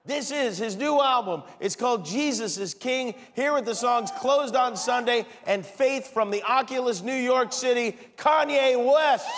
This is his new album. It's called Jesus is King. Here with the songs Closed on Sunday and Faith from the Oculus, New York City, Kanye West.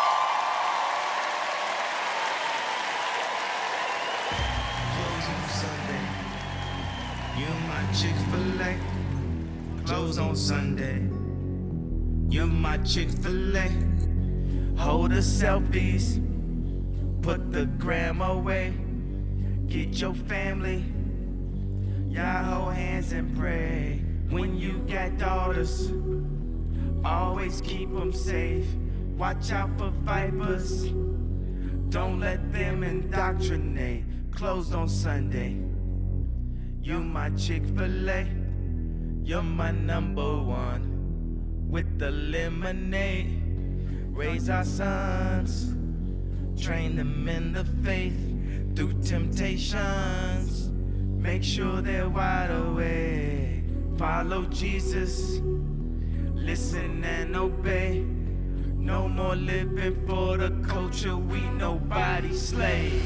You're my Chick-fil-A. Close on Sunday. You're my Chick-fil-A. Hold the selfies. Put the gram away. Get your family. Y'all hold hands and pray. When you got daughters, always keep them safe. Watch out for vipers. Don't let them indoctrinate. Closed on Sunday. You're my Chick-fil-A, you're my #1. With the lemonade, raise our sons, train them in the faith through temptations. Make sure they're wide awake. Follow Jesus, listen and obey. No more living for the culture, we nobody slave.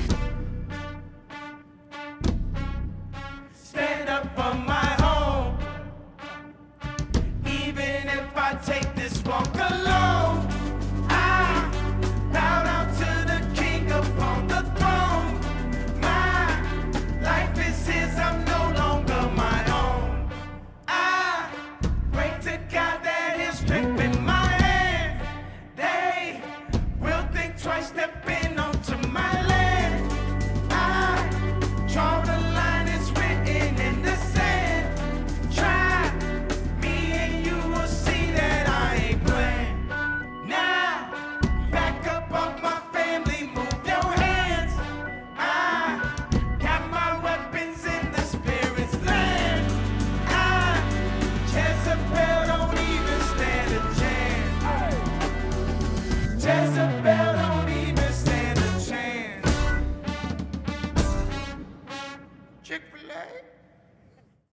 Stand up for my home, even if I take this walk alone. I bow down to the King upon the throne. My life is his, I'm no longer my own. I pray to God that his strength in my hand. They will think twice stepping onto my land. I draw the line, it's written in the sand. Try me and you will see that I ain't playing. Now, back up off my family, move your hands. I got my weapons in the spirit's land. Jezebel don't even stand a chance. Jezebel don't even stand a chance. Chick-fil-A.